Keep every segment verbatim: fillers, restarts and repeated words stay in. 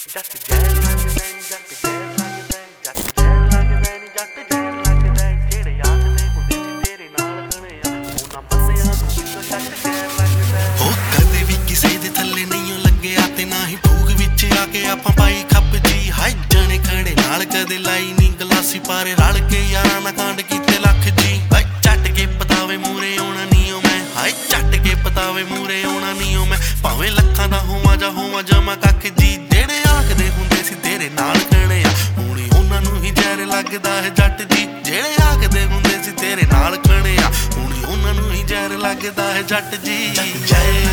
ਜੱਟ ਜ਼ਹਿਰ ਲੱਗਦਾ ਨੀ ਜੱਟ ਜ਼ਹਿਰ ਲੱਗਦਾ ਜੱਟ ਜ਼ਹਿਰ ਲੱਗਦਾ ਨੀ ਜੱਟ ਜ਼ਹਿਰ ਲੱਗਦਾ ਜਿਹੜੇ ਆਖਦੇ ਹੁੰਦੇ ਸੀ ਤੇਰੇ ਨਾਲ ਖੜਿਆ ਉਹਨਾਂ ਬੰਦਿਆਂ ਨੂੰ ਵਿੱਚੋਂ ਜੱਟ ਜ਼ਹਿਰ ਲੱਗਦਾ ਉਹ ਕਦੇ ਵੀ ਕਿਸੇ ਦੇ ਥੱਲੇ ਨਹੀਂ ਲੱਗਿਆ ਤੇ ਨਾ ਹੀ ਭੂਗ ਵਿੱਚ ਆ ਕੇ ਆਪਾਂ ਪਾਈ ਖੱਪ ਜੀ ਹਾਏ ਜਣੇ ਖੜੇ ਨਾਲ ਕਦੇ ਲਾਈ ਨੀ ਗਲਾਸੀ ਪਾਰੇ ਰਲ ਕੇ ਯਾਰਾਂ ਨਾਲ ਕਾਂਡ ਕੀਤੇ ਲੱਖ ਜੀ ਹਾਏ ਚੱਟ ਕੇ ਪਤਾਵੇ ਮੂਰੇ ਆਉਣਾ ਨੀ ਓ ਮੈਂ ਹਾਏ ਚੱਟ ਕੇ ਪਤਾਵੇ ਮੂਰੇ ਆਉਣਾ ਨੀ ਓ ਮੈਂ ਭਾਵੇਂ ਲੱਖਾਂ ਦਾ ਹੋਵਾਂ ਜਾਂ ਹੋਵਾਂ ਜਮਾ ਕੱਖ ਜੀ ਜਿਹੜੇ ਆਖਦੇ ਹੁੰਦੇ ਸੀ ਤੇਰੇ ਨਾਲ ਖੜਿਆ ਹੁਣੇ ਉਹਨਾਂ ਨੂੰ ਹੀ ਜ਼ਹਿਰ ਲੱਗਦਾ ਹੈ ਜੱਟ ਜੀ ਜਿਹੜੇ ਆਖਦੇ ਹੁੰਦੇ ਸੀ ਤੇਰੇ ਨਾਲ ਖੜਿਆ ਹੁਣੇ ਉਹਨਾਂ ਨੂੰ ਹੀ ਜ਼ਹਿਰ ਲੱਗਦਾ ਹੈ ਜੱਟ ਜੀ ਜੱਟ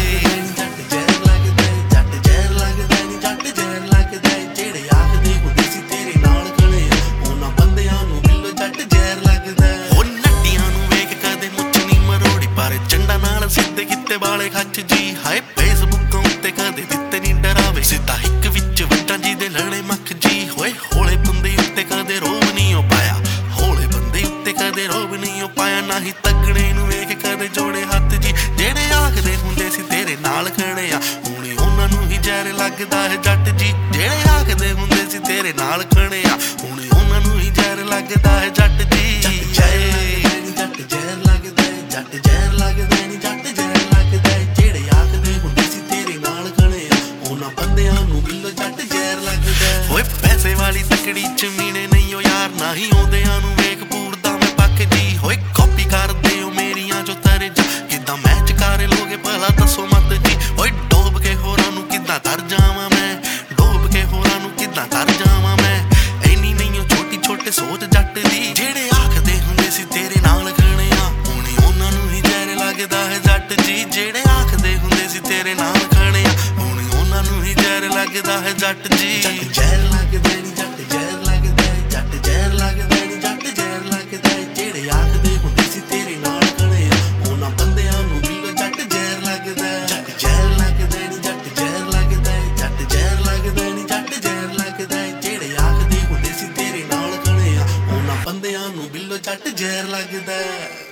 ਜ਼ਹਿਰ ਲੱਗਦਾ ਜੱਟ ਜ਼ਹਿਰ ਲੱਗਦਾ ਨੀ ਜੱਟ ਜ਼ਹਿਰ ਲੱਗਦਾ ਜਿਹੜੇ ਆਖਦੇ ਹੁੰਦੇ ਸੀ ਤੇਰੇ ਨਾਲ ਖੜਿਆ ਉਹਨਾਂ ਬੰਦਿਆਂ ਨੂੰ ਬਿੱਲੋ ਜੱਟ ਜ਼ਹਿਰ ਲੱਗਦਾ ਉਹ ਨੱਟੀਆਂ ਨੂੰ ਵੇਖ ਕਦੇ ਮੁੱਛ ਨੀ ਮਰੋੜੀ ਪਰ ਚੰਡਾ ਨਾਲ ਸਿੱਧੇ ਕਿਤੇ ਵਾਲੇ ਖੱਚ ਜੀ ਹਾਏ ਫੇਸਬੁੱਕ ਉੱਤੇ ਕਦੇ ਦਿੱਤੇ ਨੀ ਡਰਾਵੇ ਸਿੱਧਾ ਇੱਕ ਵਿੱਚ ਵੱਟਾਂ ਜੀ ਦੇ ਲੜੇ ਮੱਖ ਜੀ ਹੋਏ ਹੌਲੇ ਬੰਦੇ ਉੱਤੇ ਕਦੇ ਰੋਬ ਨੀ ਓ ਪਾਇਆ ਹੌਲੇ ਬੰਦੇ ਉੱਤੇ ਕਦੇ ਰੋਬ ਨੀ ਓ ਪਾਇਆ ਨਾ ਹੀ ਤਗੜੇ ਨੂੰ ਵੇਖ ਕਦੇ ਜੋੜੇ ਹੱਥ ਜੀ ਜਿਹੜੇ ਆਖਦੇ ਹੁੰਦੇ ਸੀ ਤੇਰੇ ਨਾਲ ਖੜਿਆ ਹੁਣੇ ਉਹਨਾਂ ਨੂੰ ਹੀ ਜ਼ਹਿਰ ਲੱਗਦਾ ਹੈ ਜੱਟ ਜੀ ਜਿਹੜੇ ਆਖਦੇ ਹੁੰਦੇ ਸੀ ਤੇਰੇ ਨਾਲ ਖੜਿਆ ਹੁਣੇ ਉਹਨਾਂ ਨੂੰ ਹੀ ਜ਼ਹਿਰ ਲੱਗਦਾ ਹੈ ਜੱਟ ਜੀ ਜੱਟ ਜ਼ਹਿਰ ਲੱਗਦਾ ਜੱਟ ਜ਼ਹਿਰ ਲੱਗਦਾ ਨੀ ਜੱਟ ਜ਼ਹਿਰ ਲੱਗਦਾ ਜਿਹੜੇ ਆਖਦੇ ਹੁੰਦੇ ਸੀ ਤੇਰੇ ਨਾਲ ਖੜਿਆ ਉਹਨਾਂ ਬੰਦਿਆਂ ਨੂੰ ਬਿੱਲੋ ਜੱਟ ਜ਼ਹਿਰ ਲੱਗਦਾ ਓਏ ਪੈਸੇ ਵਾਲੀ ਤਕੜੀ ਜ਼ਮੀਨੇ ਨਹੀਂ ਓ ਯਾਰ ਨਾ ਹੀ ਆਉਂਦਿਆਂ ਨੂੰ ਵੇਖ ਪੂਰਦਾ ਮੈਂ ਪੱਕ ਜੀ ਹੋਏ ਕਾਪੀ ਕਰਦੇ ਓ ਮੇਰੀਆਂ ਜੋ ਤਰਜ ਕਿੱਦਾਂ ਮੈਚ ਕਰ ਲੋਗੇ ਭਲਾ ਦੱਸੋ ਮਤ ਜੀ ਓਏ ਡੋਬ ਕੇ ਹੋਰਾਂ ਨੂੰ ਕਿੱਦਾਂ ਤਰ ਜਾਵਾਂ ਮੈਂ ਡੋਬ ਕੇ ਹੋਰਾਂ ਨੂੰ ਕਿੱਦਾਂ ਤਰ ਜਾਵਾਂ ਮੈਂ ਐਨੀ ਨਹੀਂ ਓ ਛੋਟੀ ਛੋਟੇ ਸੋਚ ਜੱਟ ਦੀ ਜਿਹੜੇ ਆਖਦੇ ਹੁੰਦੇ ਸੀ ਤੇਰੇ ਨਾਲ ਖੜਿਆ ਹੁਣੇ ਉਹਨਾਂ ਨੂੰ ਹੀ ਜ਼ਹਿਰ ਲੱਗਦਾ ਹੈ ਜੱਟ ਜੀ ਜਿਹੜੇ ਆਖਦੇ ਹੁੰਦੇ ਸੀ ਤੇਰੇ ਨਾਲ ਖੜਿਆ ਹੁਣੇ ਉਹਨਾਂ ਨੂੰ ਹੀ ਜ਼ਹਿਰ ਲੱਗਦਾ ਹੈ ਜੱਟ ਜੀ ਜੱਟ ਜ਼ਹਿਰ ਲੱਗਦਾ ਨੀ ਜੱਟ ਜ਼ਹਿਰ ਲੱਗਦਾ ਜੱਟ ਜ਼ਹਿਰ ਲੱਗਦਾ ਨੀ ਜੱਟ ਜ਼ਹਿਰ ਲੱਗਦਾ ਜਿਹੜੇ ਆਖਦੇ ਹੁੰਦੇ ਸੀ ਤੇਰੇ ਨਾਲ ਖੜਿਆ ਉਹਨਾਂ ਬੰਦਿਆਂ ਨੂੰ ਬਿੱਲੋ ਜੱਟ ਜ਼ਹਿਰ ਲੱਗਦਾ ਜੱਟ ਜ਼ਹਿਰ ਲੱਗਦਾ ਨੀ ਜੱਟ ਜ਼ਹਿਰ ਲੱਗਦਾ ਜੱਟ ਜ਼ਹਿਰ ਲੱਗਦਾ ਨੀ ਜੱਟ ਜ਼ਹਿਰ ਲੱਗਦਾ ਜਿਹੜੇ ਆਖਦੇ ਹੁੰਦੇ ਸੀ ਤੇਰੇ ਨਾਲ ਖੜਿਆ ਉਹਨਾਂ ਬੰਦਿਆਂ ਨੂੰ ਬਿੱਲੋ ਜੱਟ ਜ਼ਹਿਰ ਲੱਗਦਾ